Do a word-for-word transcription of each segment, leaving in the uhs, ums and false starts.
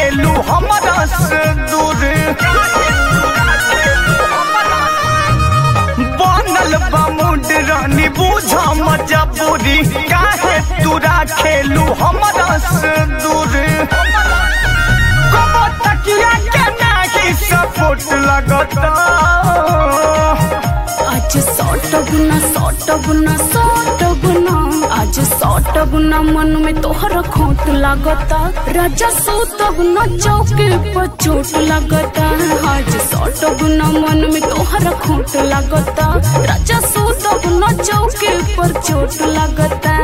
खेलू हमरा से दूर बनल बामुड रानी बुझा मजबूरी काहे तूरा खेलू हमरा से दूर कबो तकिया के नाही सपोर्ट लगता आज सौट गुना सौट गुना सौट गुना आज सौट गुना मन में तोहरा खोट लागता राजा सूत गुना चौके पर चोट लगता आज सौट गुना मन में तोहरा खोट लागता राजा सूत गुना चौके पर चोट लगता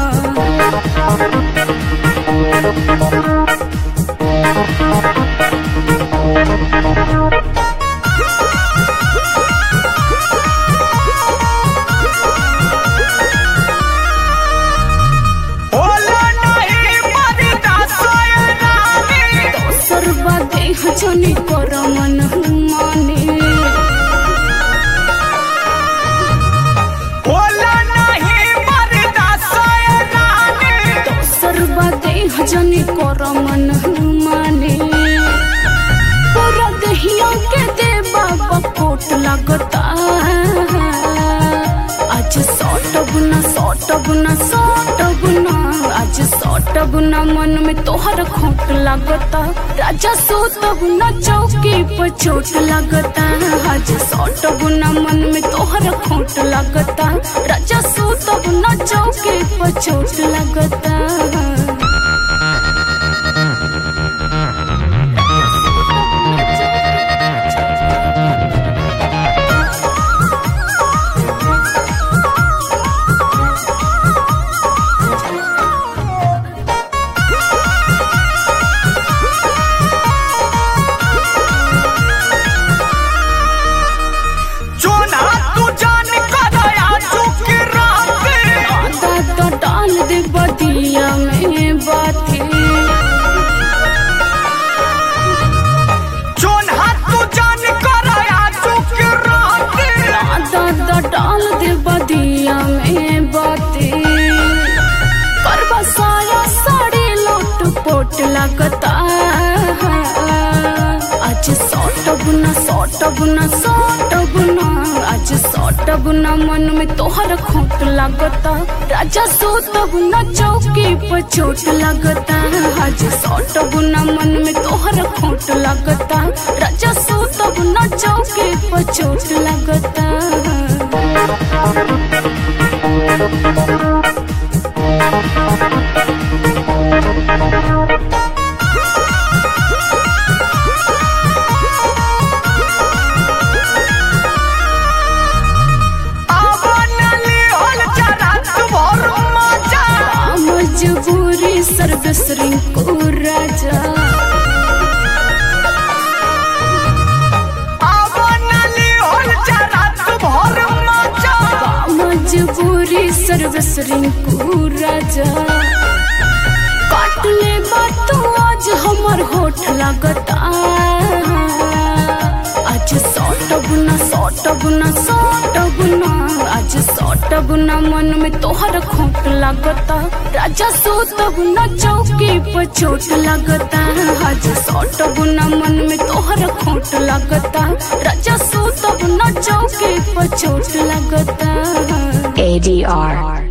जनी कर मन माने बोला नहीं मरदा सोयरानी दोसर बादे जनी कर मन माने पूरा दहिया के दे बाबा कोट लगता आज सौट गुना सौट गुना सौट गुना आज सौट गुना मन में तोहर खोट लगता राजा सूत गुना चौकी पर चोट लगता आज सौट गुना मन में तोहर खोट लगता राजा सूत गुना चौकी पर चोट लगता बदिया में बाती जोन हाथ तू जान कराया चुक रहते दादा डाल दे बदिया में बाती करबा साया साड़ी लोट पोट लगता आज सौट गुना सौट गुना सौट गुना आज सौट गुना मन में तोहर खोट लगता राजा सूत गुना चौकी पर चोट लगता आज सौट गुना मन में तोहर खोट लगता राजा सूत गुना चौकी पर चोट लगता मजबूरी सर्विस रिंकू राजा मजबूरी सर्विस रिंकू राजा काट ले बात आज हमर होठ लगता आज सौट गुना सौट गुना सौट गुना आज सौट गुना मन में तोहर खोट लगता राजा सूत गुना चौकी पर चोट लगता आज सौट गुना मन में तोहर खोट लगता राजा सूत गुना चौकी पर चोट लगता A D R